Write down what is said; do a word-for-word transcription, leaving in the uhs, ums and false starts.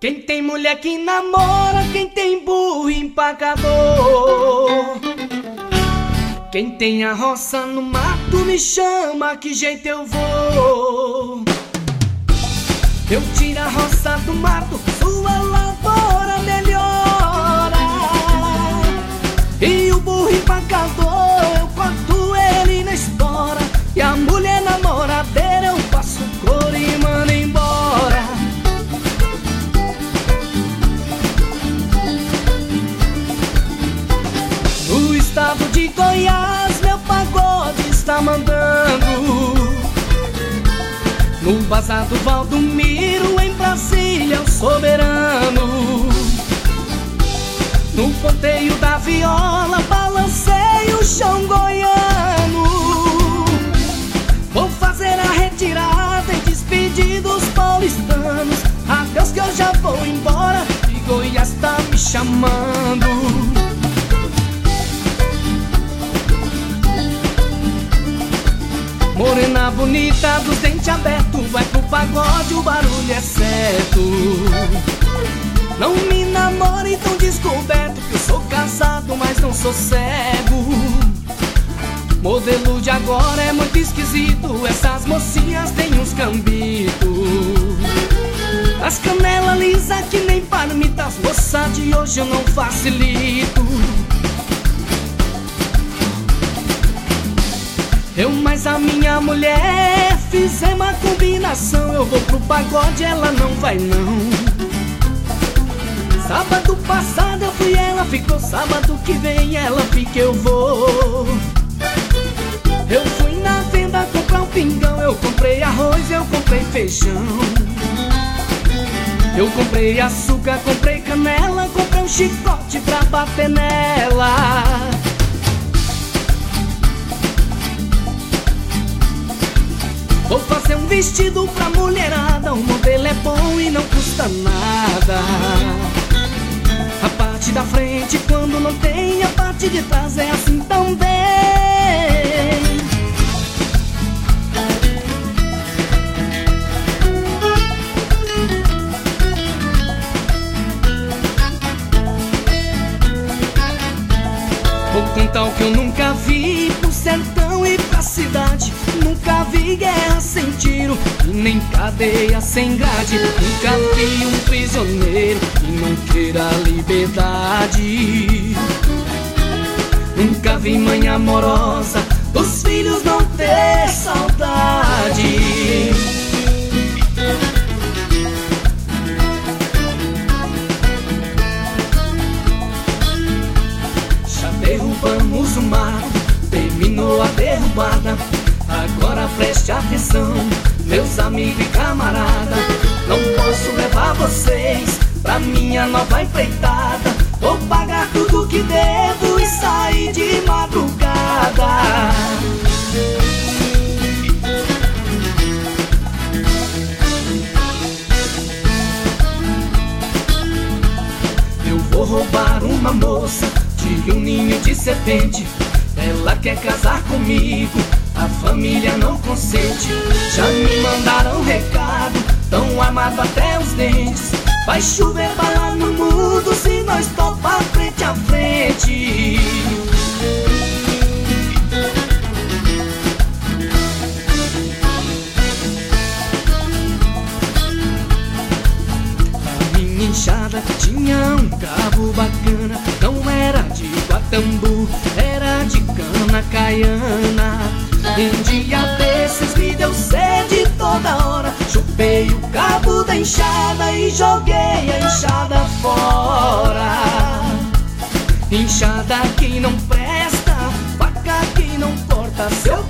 Quem tem mulher que namora, quem tem burro empacador. Quem tem a roça no mato me chama, que jeito eu vou. Eu tiro a roça do mato, sua lavoura melhora. E o burro empacador, eu corto ele na espora. E a mulher namoradeira eu faço cor e mando embora. No estado de Goiás meu pagode está mandando. No bazar do Valdomiro em Brasília o soberano. No ponteio da viola balancei o chão goiano. Vou fazer a retirada e despedir dos paulistanos. Adeus que eu já vou embora e Goiás tá me chamando. Morena bonita dos dentes abertos, vai pro pagode, o barulho é certo. Não me namore tão descoberto, que eu sou casado, mas não sou cego. Modelo de agora é muito esquisito, essas mocinhas têm uns cambitos. As canelas lisas que nem palmita, as moças de hoje eu não facilito. Eu mais a minha mulher fizemos uma combinação. Eu vou pro pagode, ela não vai não. Sábado passado eu fui, ela ficou. Sábado que vem ela fica, eu vou. Eu fui na venda comprar um pingão. Eu comprei arroz, eu comprei feijão. Eu comprei açúcar, comprei canela. Comprei um chicote pra bater nela. Vou fazer um vestido pra mulherada. O modelo é bom e não custa nada. A parte da frente quando não tem, a parte de trás é assim também. Vou contar o que eu nunca vi pro sertão e pra cidade. Nunca vi guerra sem tiro e nem cadeia sem grade. Nunca vi um prisioneiro que não queira liberdade. Nunca vi mãe amorosa dos filhos não ter saudade. Já derrubamos o mar, terminou a derrubada. Agora preste atenção, meus amigos e camaradas. Não posso levar vocês pra minha nova empreitada. Vou pagar tudo que devo e sair de madrugada. Eu vou roubar uma moça de um ninho de serpente. Ela quer casar comigo, a família não consente. Já me mandaram recado, tão armado até os dentes. Vai chover bala no mundo se nós topar frente a frente. A minha enxada tinha um cabo bacana. Não era de Guatambu, era de cana caiana. Um dia desses me deu sede toda hora. Chupei o cabo da enxada e joguei a enxada fora. Enxada que não presta, faca que não corta. Seu